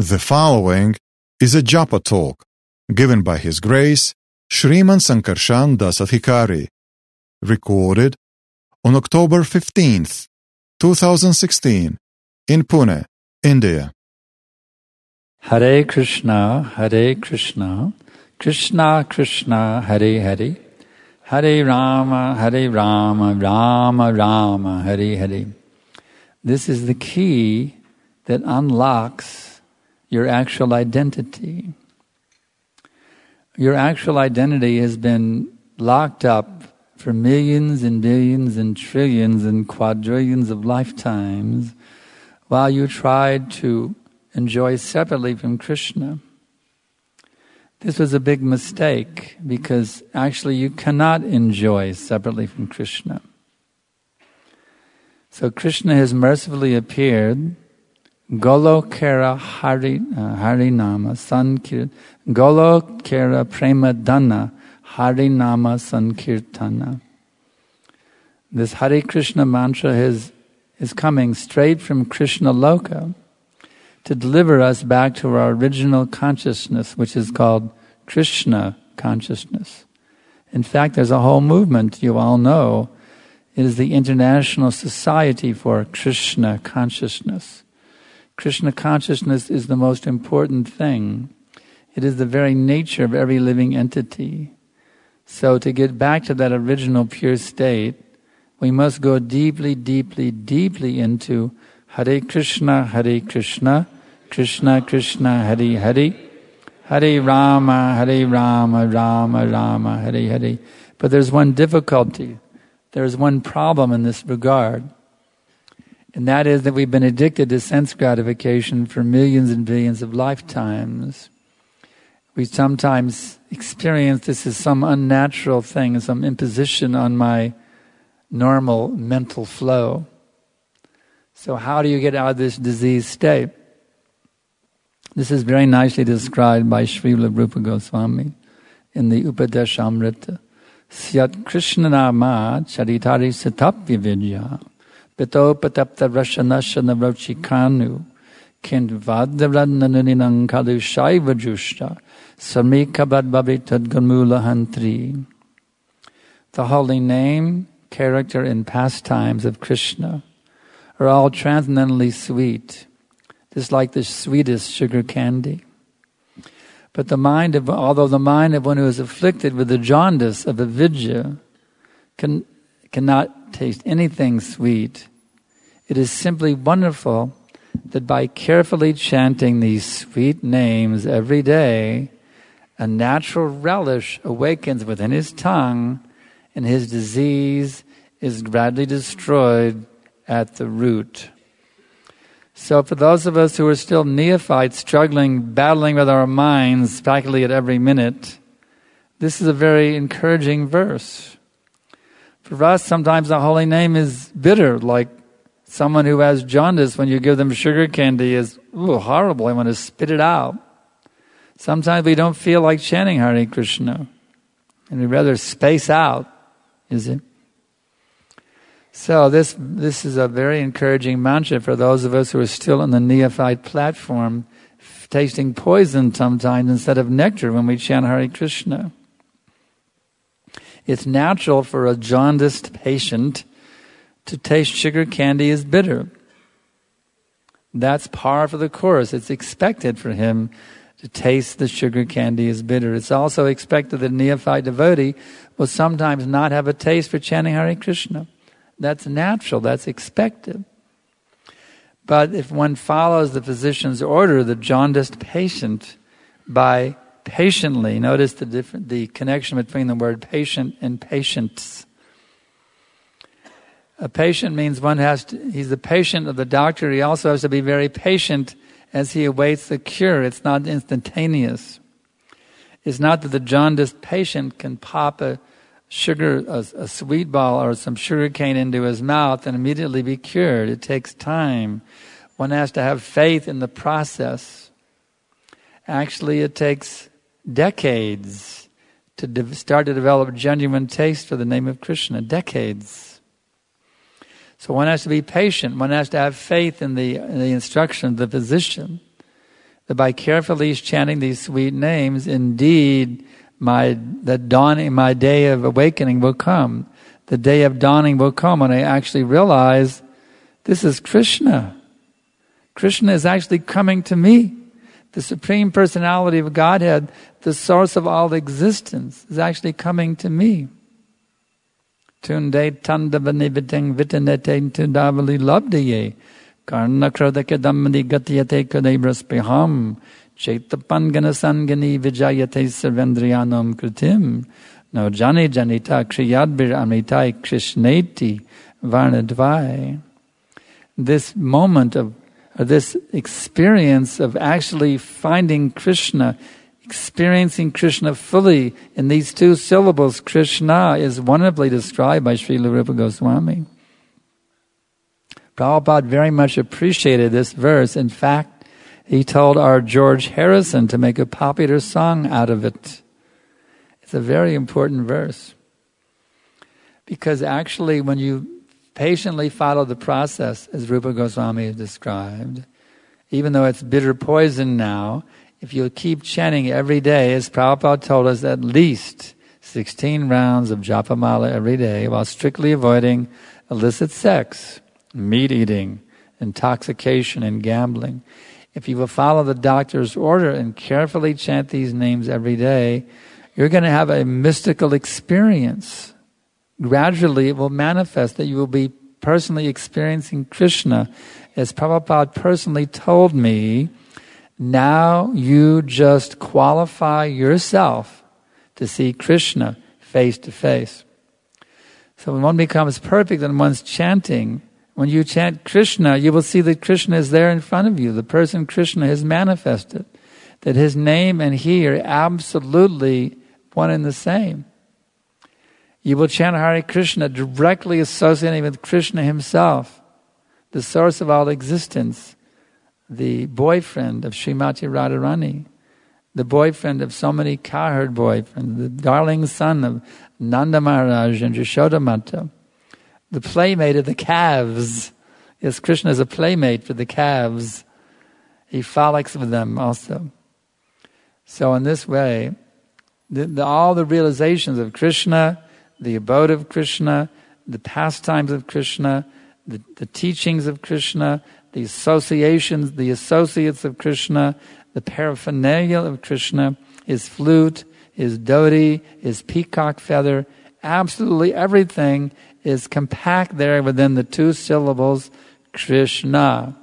The following is a japa talk given by His Grace Shriman Sankarshan Dasadhikari, recorded on October 15th, 2016 in Pune, India. Hare Krishna, Krishna Krishna, Hare Hare, Hare Rama, Rama Rama, Hare Hare. This is the key that unlocks your actual identity. Your actual identity has been locked up for millions and billions and trillions and quadrillions of lifetimes while you tried to enjoy separately from Krishna. This was a big mistake because actually you cannot enjoy separately from Krishna. So Krishna has mercifully appeared, Golokera Harinama Sankirtana, Golokera Premadana Harinama Sankirtana. This Hare Krishna mantra is coming straight from Krishna Loka to deliver us back to our original consciousness, which is called Krishna consciousness. In fact, there's a whole movement, you all know. It is the International Society for Krishna Consciousness. Krishna consciousness is the most important thing. It is the very nature of every living entity. So to get back to that original pure state, we must go deeply, deeply, deeply into Hare Krishna, Krishna Krishna, Hare Hare, Hare Rama, Rama Rama, Hare Hare. But there's one difficulty. There's one problem in this regard. And that is that we've been addicted to sense gratification for millions and billions of lifetimes. We sometimes experience this as some unnatural thing, some imposition on my normal mental flow. So how do you get out of this diseased state? This is very nicely described by Srila Rupa Goswami in the Upadeshamrita. Syat Krishna Nama Charitari Satapya Vidya Pito Patapta Rashanashana Rochikanu Kindvadavaranananinang Kalu Shaiva Jushta Samikabad Babitad Gamula Hantri. The holy name, character, and pastimes of Krishna are all transcendently sweet, just like the sweetest sugar candy. But although the mind of one who is afflicted with the jaundice of avidya cannot taste anything sweet, it is simply wonderful that by carefully chanting these sweet names every day, a natural relish awakens within his tongue, and his disease is gradually destroyed at the root. So for those of us who are still neophytes, struggling, battling with our minds practically at every minute, this is a very encouraging verse. For us, sometimes the holy name is bitter, like someone who has jaundice, when you give them sugar candy, is horrible, I want to spit it out. Sometimes we don't feel like chanting Hare Krishna, and we'd rather space out, is it? So this is a very encouraging mantra for those of us who are still on the neophyte platform, tasting poison sometimes instead of nectar when we chant Hare Krishna. It's natural for a jaundiced patient to taste sugar candy as bitter. That's par for the course. It's expected for him to taste the sugar candy as bitter. It's also expected that a neophyte devotee will sometimes not have a taste for chanting Hare Krishna. That's natural, that's expected. But if one follows the physician's order, the jaundiced patient, by patiently, notice the connection between the word patient and patients. A patient means he's the patient of the doctor. He also has to be very patient as he awaits the cure. It's not instantaneous. It's not that the jaundiced patient can pop a sweet ball or some sugar cane into his mouth and immediately be cured. It takes time. One has to have faith in the process. Actually, it takes decades to start to develop genuine taste for the name of Krishna. Decades. So one has to be patient. One has to have faith in the instruction of the physician. that by carefully chanting these sweet names, indeed, my day of awakening will come. The day of dawning will come when I actually realize this is Krishna. Krishna is actually coming to me. The Supreme Personality of Godhead, the source of all existence, is actually coming to me. Tunde tandavaniviting vitanete tundavali labdaye karna krodakadamani gatyate kadebraspiham chaitapangana sangani vijayate sarvendriyanam kritim no jani janita kriyadbir amritai krishneti varnadvai. This moment of this experience of actually finding Krishna, experiencing Krishna fully in these two syllables, Krishna, is wonderfully described by Srila Rupa Goswami. Prabhupada very much appreciated this verse. In fact, he told our George Harrison to make a popular song out of it. It's a very important verse. Because actually when you patiently follow the process, as Rupa Goswami has described, even though it's bitter poison now, if you keep chanting every day, as Prabhupada told us, at least 16 rounds of Japamala every day, while strictly avoiding illicit sex, meat eating, intoxication, and gambling. If you will follow the doctor's order and carefully chant these names every day, you're going to have a mystical experience. Gradually it will manifest that you will be personally experiencing Krishna. As Prabhupada personally told me, now you just qualify yourself to see Krishna face to face. So when one becomes perfect in one's chanting, when you chant Krishna, you will see that Krishna is there in front of you. The person Krishna has manifested. That his name and he are absolutely one and the same. You will chant Hare Krishna directly associating with Krishna himself, the source of all existence, the boyfriend of Srimati Radharani, the boyfriend of so many cowherd boyfriends, the darling son of Nanda Maharaj and Yashoda Mata, the playmate of the calves. Yes, Krishna is a playmate for the calves. He frolics with them also. So in this way, all the realizations of Krishna, the abode of Krishna, the pastimes of Krishna, the teachings of Krishna, the associations, the associates of Krishna, the paraphernalia of Krishna, his flute, his dhoti, his peacock feather, absolutely everything is compact there within the two syllables, Krishna.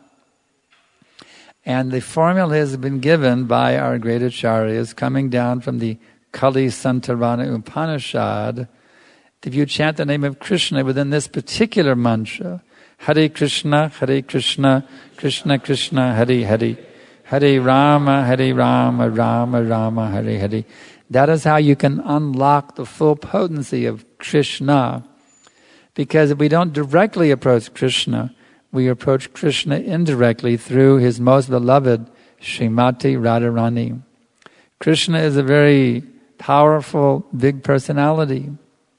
And the formula has been given by our great acharyas coming down from the Kali Santarana Upanishad. If you chant the name of Krishna within this particular mantra, Hare Krishna, Krishna Krishna, Hare Hare, Hare Rama, Rama Rama, Hare Hare. That is how you can unlock the full potency of Krishna. Because if we don't directly approach Krishna, we approach Krishna indirectly through his most beloved Srimati Radharani. Krishna is a very powerful, big personality.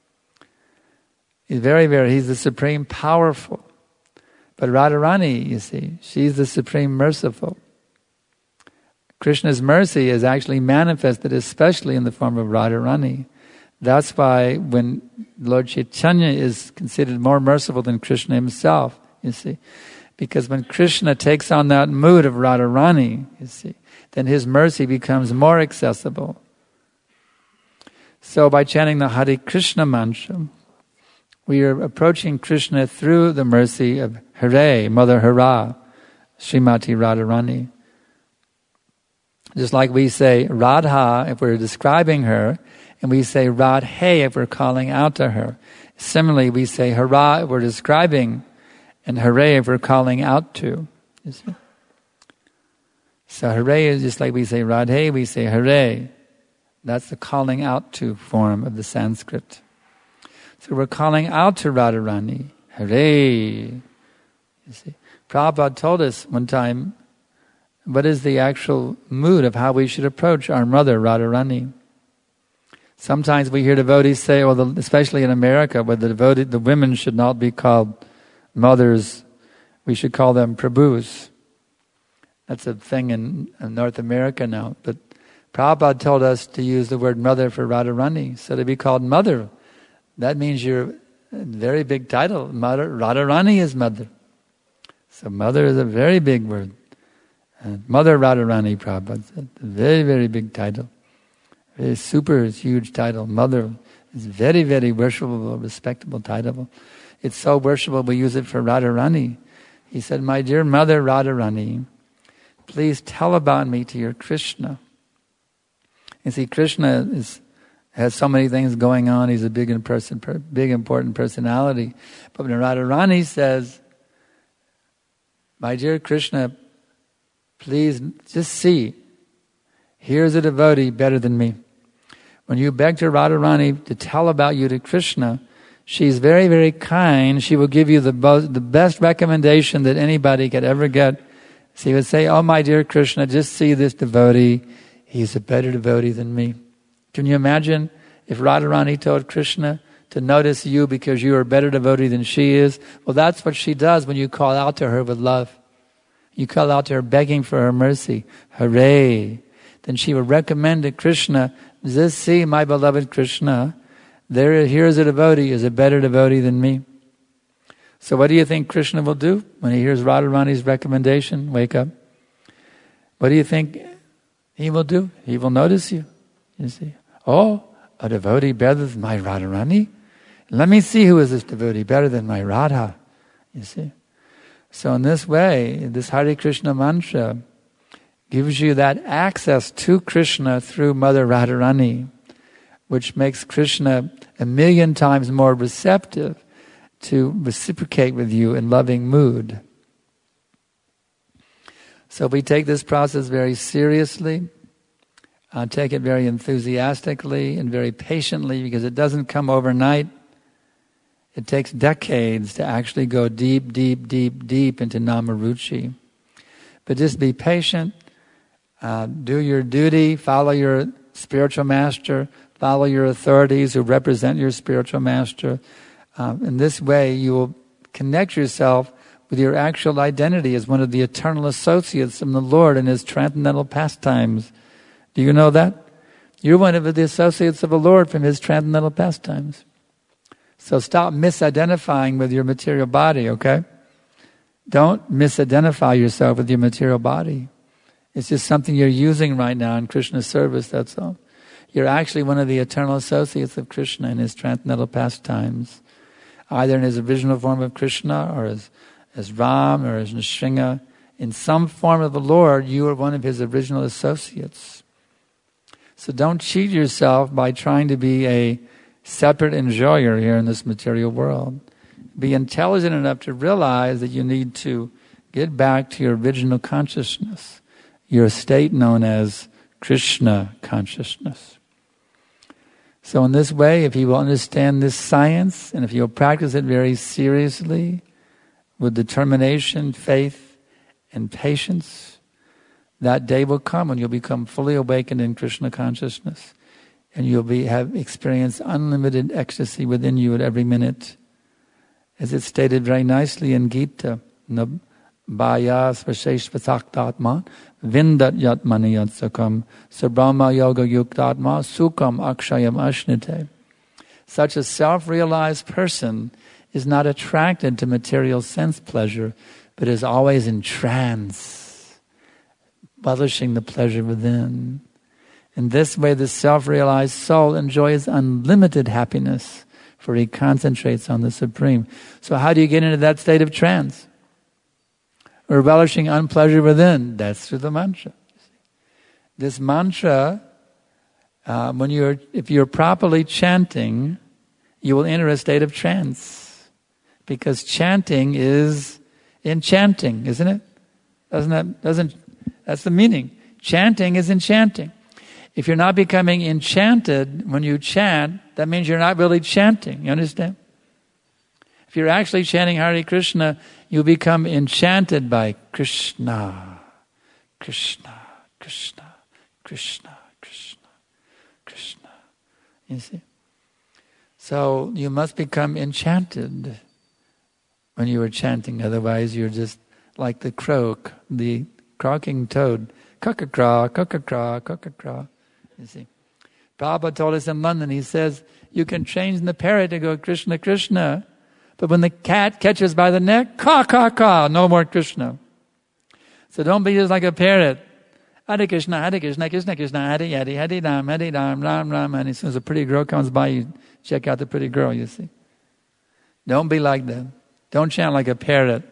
He's he's the supreme powerful. But Radharani, you see, she's the supreme merciful. Krishna's mercy is actually manifested especially in the form of Radharani. That's why when Lord Chaitanya is considered more merciful than Krishna himself, you see. Because when Krishna takes on that mood of Radharani, you see, then his mercy becomes more accessible. So by chanting the Hare Krishna mantra, we are approaching Krishna through the mercy of Hare, Mother Hara, Srimati Radharani. Just like we say Radha if we're describing her, and we say Radhe if we're calling out to her. Similarly, we say Hara if we're describing, and Hare if we're calling out to. You see? So Hare is just like we say Radhe, we say Hare. That's the calling out to form of the Sanskrit. So we're calling out to Radharani, Hare. You see, Prabhupada told us one time what is the actual mood of how we should approach our mother Radharani. Sometimes we hear devotees say, well, especially in America, where the women should not be called mothers, we should call them prabhus. That's a thing in North America now. But Prabhupada told us to use the word mother for Radharani. So to be called mother, that means you're a very big title. Mother, Radharani is mother. So mother is a very big word. Mother Radharani, Prabhupada said. A very, very big title. A super huge title. Mother is very, very worshipable, respectable title. It's so worshipable we use it for Radharani. He said, my dear mother Radharani, please tell about me to your Krishna. You see, Krishna has so many things going on. He's a big important personality. But when Radharani says, my dear Krishna, please just see, here's a devotee better than me. When you beg to Radharani to tell about you to Krishna, she's very, very kind. She will give you the best recommendation that anybody could ever get. She would say, oh my dear Krishna, just see this devotee. He's a better devotee than me. Can you imagine if Radharani told Krishna to notice you because you are a better devotee than she is? Well, that's what she does when you call out to her with love. You call out to her begging for her mercy. Hooray! Then she will recommend to Krishna, just see my beloved Krishna, here is a devotee, is a better devotee than me. So what do you think Krishna will do when he hears Radharani's recommendation? Wake up. What do you think he will do? He will notice you. You see, oh, a devotee better than my Radharani? Let me see who is this devotee better than my Radha. You see. So in this way, this Hare Krishna mantra gives you that access to Krishna through Mother Radharani, which makes Krishna 1,000,000 times more receptive to reciprocate with you in loving mood. So we take this process very seriously, take it very enthusiastically and very patiently, because it doesn't come overnight. It takes decades to actually go deep, deep, deep, deep into Namaruchi. But just be patient, do your duty, follow your spiritual master, follow your authorities who represent your spiritual master. In this way, you will connect yourself with your actual identity as one of the eternal associates of the Lord in His transcendental pastimes. Do you know that? You're one of the associates of the Lord from His transcendental pastimes. So stop misidentifying with your material body, okay? Don't misidentify yourself with your material body. It's just something you're using right now in Krishna's service, that's all. You're actually one of the eternal associates of Krishna in His transcendental pastimes, either in His original form of Krishna or as Ram or as Nrsimha. In some form of the Lord, you are one of His original associates. So don't cheat yourself by trying to be a separate enjoyer here in this material world. Be intelligent enough to realize that you need to get back to your original consciousness, your state known as Krishna consciousness. So in this way, if you will understand this science, and if you'll practice it very seriously, with determination, faith, and patience, that day will come when you'll become fully awakened in Krishna consciousness, and you'll have experienced unlimited ecstasy within you at every minute. As it's stated very nicely in Gita, Bhaya svasheshvataktatma vindat yatmani yatsakam sabrahma yoga yuktatma sukam akshayam ashnite. Such a self-realized person is not attracted to material sense pleasure, but is always in trance, relishing the pleasure within. In this way, the self-realized soul enjoys unlimited happiness, for he concentrates on the Supreme. So how do you get into that state of trance? Or relishing unpleasure within? That's through the mantra. This mantra, if you're properly chanting, you will enter a state of trance. Because chanting is enchanting, isn't it? That's the meaning. Chanting is enchanting. If you're not becoming enchanted when you chant, that means you're not really chanting. You understand? If you're actually chanting Hare Krishna, you become enchanted by Krishna, Krishna, Krishna, Krishna, Krishna, Krishna. You see? So you must become when you are chanting. Otherwise, you're just like the crow, the croaking toad. Cuck-a-craw, cuck-a-craw, cuck-a-craw. You see. Prabhupada told us in London, he says, you can train the parrot to go Krishna, Krishna, but when the cat catches by the neck, caw, caw, caw, no more Krishna. So don't be just like a parrot. Hare Krishna, Krishna Krishna, Hare Hare, Hare Ram, Ram Ram. And as soon as a pretty girl comes by, you check out the pretty girl, you see. Don't be like that. Don't chant like a parrot.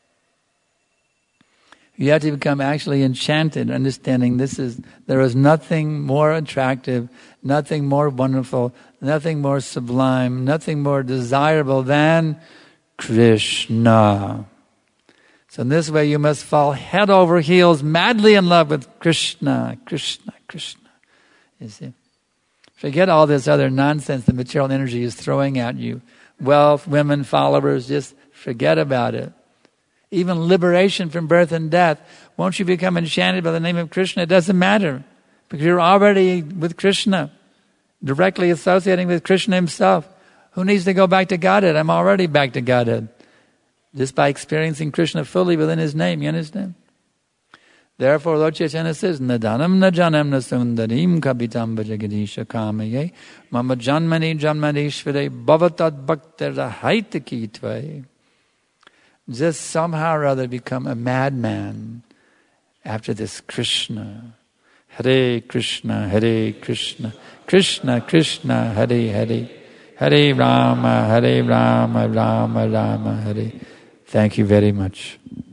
You have to become actually enchanted, understanding there is nothing more attractive, nothing more wonderful, nothing more sublime, nothing more desirable than Krishna. So in this way you must fall head over heels, madly in love with Krishna, Krishna, Krishna. You see? Forget all this other nonsense the material energy is throwing at you. Wealth, women, followers, just forget about it. Even liberation from birth and death. Once you become enchanted by the name of Krishna, it doesn't matter. Because you're already with Krishna, directly associating with Krishna himself. Who needs to go back to Godhead? I'm already back to Godhead. Just by experiencing Krishna fully within his name, you understand? Therefore, Lord Chaitanya says, Nadanam najanam nasundarim kapitam bhajagadisha kamaye mama janmani janmanishvare bhavatad bhaktara haitaki tvaye. Just somehow or other become a madman after this Krishna. Hare Krishna, Hare Krishna, Krishna Krishna, Hare Hare, Hare Rama, Rama Rama, Hare. Thank you very much.